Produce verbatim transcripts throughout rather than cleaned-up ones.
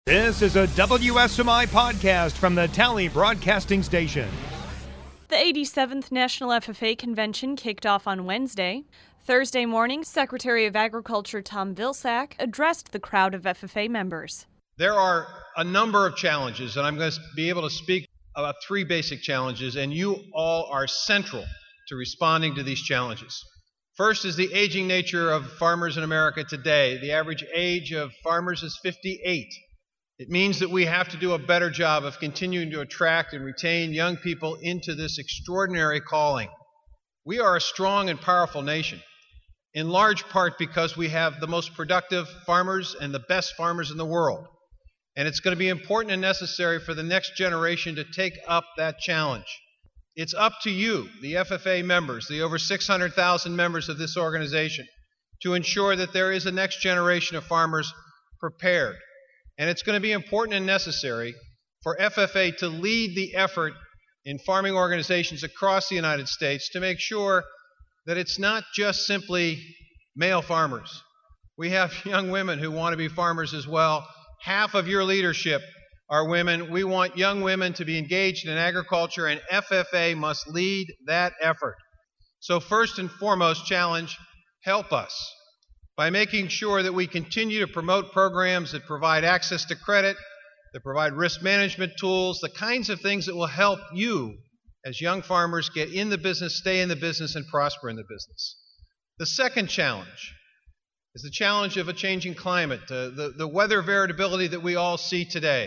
This is a W S M I podcast from the Tally Broadcasting Station. The eighty-seventh National F F A Convention kicked off on Wednesday. Thursday morning, Secretary of Agriculture Tom Vilsack addressed the crowd of F F A members. There are a number of challenges, and I'm going to be able to speak about three basic challenges, and you all are central to responding to these challenges. First is the aging nature of farmers in America today. The average age of farmers is fifty-eight. It means that we have to do a better job of continuing to attract and retain young people into this extraordinary calling. We are a strong and powerful nation, in large part because we have the most productive farmers and the best farmers in the world. And it's going to be important and necessary for the next generation to take up that challenge. It's up to you, the F F A members, the over six hundred thousand members of this organization, to ensure that there is a next generation of farmers prepared. And it's going to be important and necessary for F F A to lead the effort in farming organizations across the United States to make sure that it's not just simply male farmers. We have young women who want to be farmers as well. Half of your leadership are women. We want young women to be engaged in agriculture, and F F A must lead that effort. So first and foremost, challenge, help us by making sure that we continue to promote programs that provide access to credit, that provide risk management tools, the kinds of things that will help you as young farmers get in the business, stay in the business, and prosper in the business. The second challenge is the challenge of a changing climate, uh, the, the weather variability that we all see today.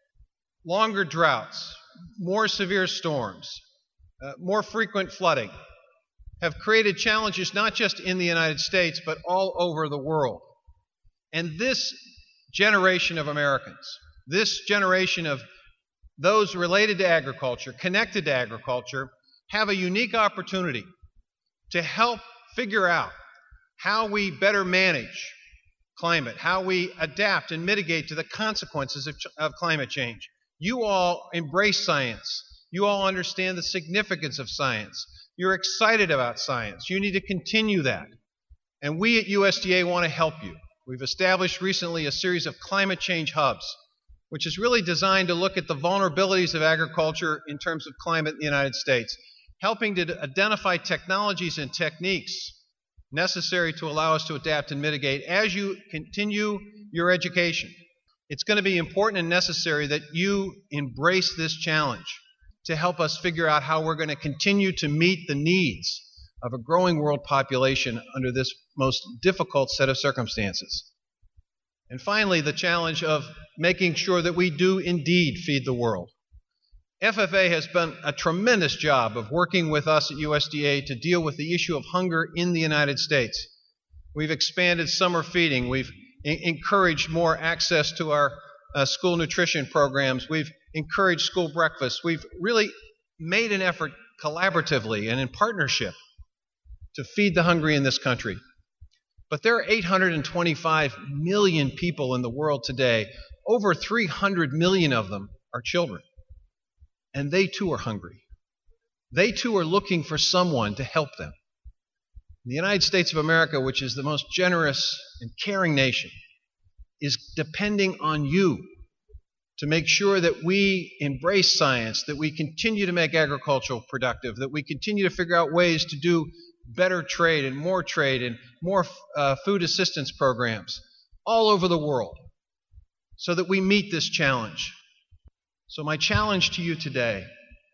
Longer droughts, more severe storms, uh, more frequent flooding have created challenges not just in the United States, but all over the world. And this generation of Americans, this generation of those related to agriculture, connected to agriculture, have a unique opportunity to help figure out how we better manage climate, how we adapt and mitigate to the consequences of, of climate change. You all embrace science. You all understand the significance of science. You're excited about science. You need to continue that. And we at U S D A want to help you. We've established recently a series of climate change hubs, which is really designed to look at the vulnerabilities of agriculture in terms of climate in the United States, helping to identify technologies and techniques necessary to allow us to adapt and mitigate as you continue your education. It's going to be important and necessary that you embrace this challenge to help us figure out how we're going to continue to meet the needs of a growing world population under this most difficult set of circumstances. And finally, the challenge of making sure that we do indeed feed the world. F F A has done a tremendous job of working with us at U S D A to deal with the issue of hunger in the United States. We've expanded summer feeding. We've encouraged more access to our uh, school nutrition programs. We've encouraged school breakfast. We've really made an effort collaboratively and in partnership to feed the hungry in this country. But there are eight hundred twenty-five million people in the world today. Over three hundred million of them are children. And they too are hungry. They too are looking for someone to help them. The United States of America, which is the most generous and caring nation, is depending on you to make sure that we embrace science, that we continue to make agriculture productive, that we continue to figure out ways to do better trade and more trade and more uh, food assistance programs all over the world so that we meet this challenge. So my challenge to you today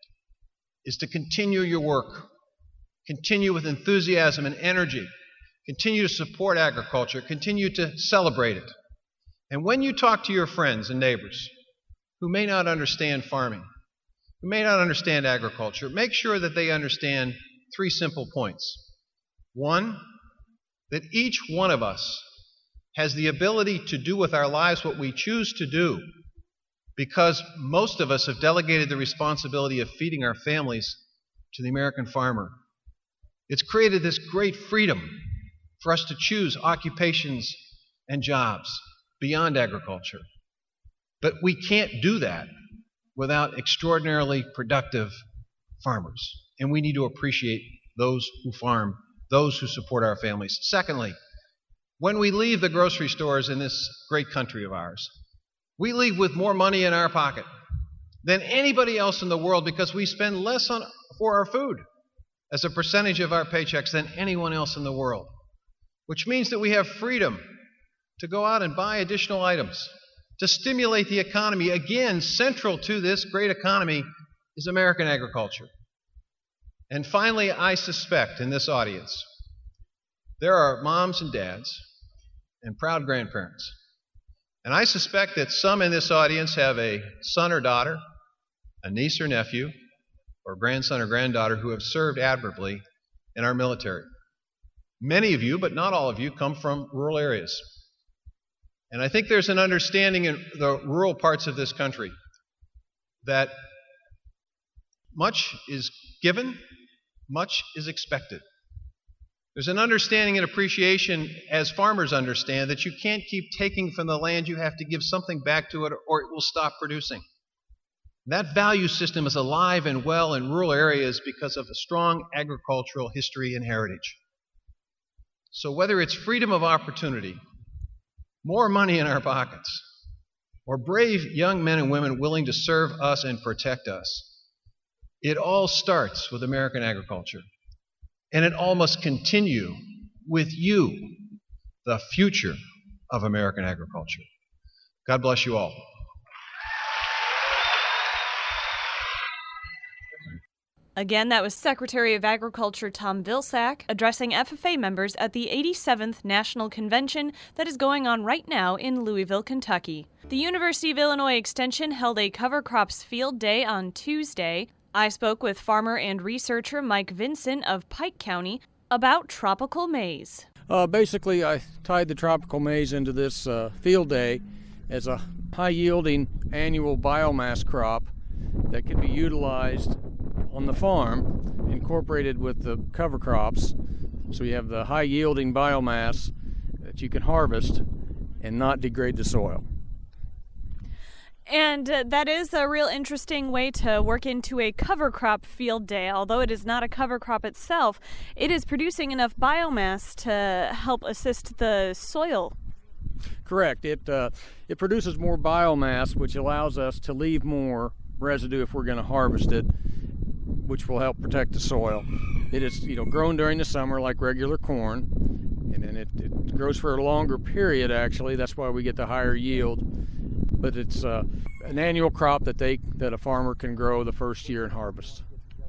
is to continue your work, continue with enthusiasm and energy, continue to support agriculture, continue to celebrate it. And when you talk to your friends and neighbors who may not understand farming, who may not understand agriculture, make sure that they understand three simple points. One, that each one of us has the ability to do with our lives what we choose to do because most of us have delegated the responsibility of feeding our families to the American farmer. It's created this great freedom for us to choose occupations and jobs beyond agriculture. But we can't do that without extraordinarily productive farmers. And we need to appreciate those who farm, those who support our families. Secondly, when we leave the grocery stores in this great country of ours, We leave with more money in our pocket than anybody else in the world because we spend less on, for our food as a percentage of our paychecks than anyone else in the world, which means that we have freedom to go out and buy additional items, to stimulate the economy. Again, central to this great economy is American agriculture. And finally, I suspect in this audience, there are moms and dads and proud grandparents. And I suspect that some in this audience have a son or daughter, a niece or nephew, or grandson or granddaughter who have served admirably in our military. Many of you, but not all of you, come from rural areas. And I think there's an understanding in the rural parts of this country that much is given, much is expected. There's an understanding and appreciation, as farmers understand, that you can't keep taking from the land. You have to give something back to it or it will stop producing. That value system is alive and well in rural areas because of a strong agricultural history and heritage. So whether it's freedom of opportunity, more money in our pockets, or brave young men and women willing to serve us and protect us, it all starts with American agriculture. And it all must continue with you, the future of American agriculture. God bless you all. Again, that was Secretary of Agriculture Tom Vilsack addressing F F A members at the eighty-seventh National Convention that is going on right now in Louisville, Kentucky. The University of Illinois Extension held a cover crops field day on Tuesday. I spoke with farmer and researcher Mike Vinson of Pike County about tropical maize. Uh, basically, I tied the tropical maize into this uh, field day as a high-yielding annual biomass crop that can be utilized on the farm, incorporated with the cover crops. So you have the high-yielding biomass that you can harvest and not degrade the soil. And uh, that is a real interesting way to work into a cover crop field day. Although it is not a cover crop itself, it is producing enough biomass to help assist the soil. Correct. It uh, it produces more biomass, which allows us to leave more residue if we're going to harvest it, which will help protect the soil. It is, you know, grown during the summer like regular corn, and then it, it grows for a longer period. Actually, that's why we get the higher yield. But it's uh, an annual crop that they that a farmer can grow the first year and harvest.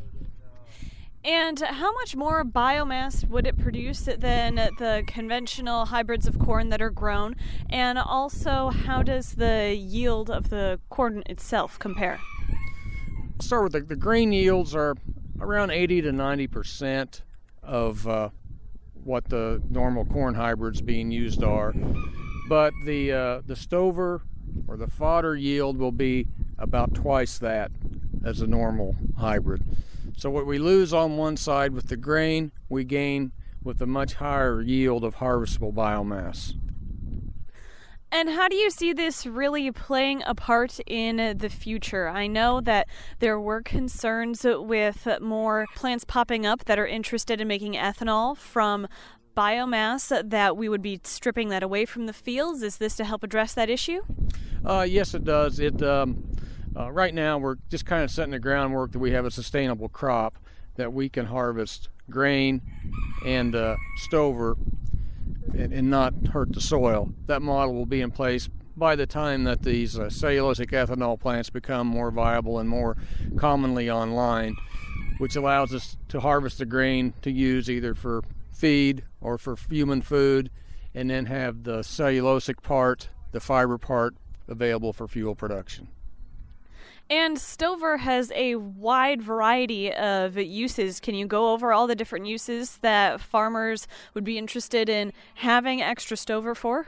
And how much more biomass would it produce than the conventional hybrids of corn that are grown? And also, how does the yield of the corn itself compare? I'll start with the, the grain yields are around eighty to ninety percent of uh, what the normal corn hybrids being used are. But the uh, the stover or the fodder yield will be about twice that as a normal hybrid. So what we lose on one side with the grain, we gain with a much higher yield of harvestable biomass. And how do you see this really playing a part in the future? I know that there were concerns with more plants popping up that are interested in making ethanol from biomass, that we would be stripping that away from the fields. Is this to help address that issue? Uh, yes, it does. It um, uh, right now we're just kind of setting the groundwork that we have a sustainable crop that we can harvest grain and uh, stover and, and not hurt the soil. That model will be in place by the time that these uh, cellulosic ethanol plants become more viable and more commonly online, which allows us to harvest the grain to use either for feed or for human food, and then have the cellulosic part, the fiber part, available for fuel production. And stover has a wide variety of uses. Can you go over all the different uses that farmers would be interested in having extra stover for?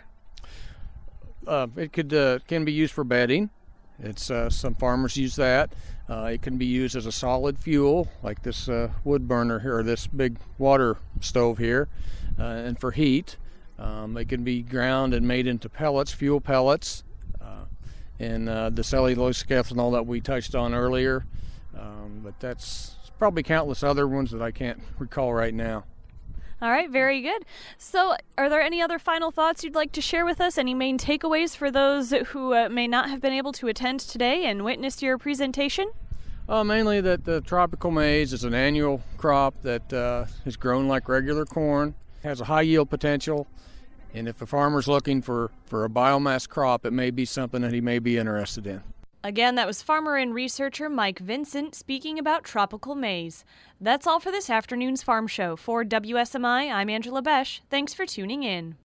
Uh, it could uh, can be used for bedding. It's uh, some farmers use that. Uh, it can be used as a solid fuel, like this uh, wood burner here, or this big water stove here, uh, and for heat. Um, it can be ground and made into pellets, fuel pellets, uh, and uh, the cellulosic ethanol that we touched on earlier. Um, but that's probably countless other ones that I can't recall right now. All right, very good. So, are there any other final thoughts you'd like to share with us? Any main takeaways for those who uh, may not have been able to attend today and witness your presentation? Uh, mainly that the tropical maize is an annual crop that uh, is grown like regular corn, has a high yield potential, and if a farmer's looking for, for a biomass crop, it may be something that he may be interested in. Again, that was farmer and researcher Mike Vincent speaking about tropical maize. That's all for this afternoon's Farm Show. For W S M I, I'm Angela Besh. Thanks for tuning in.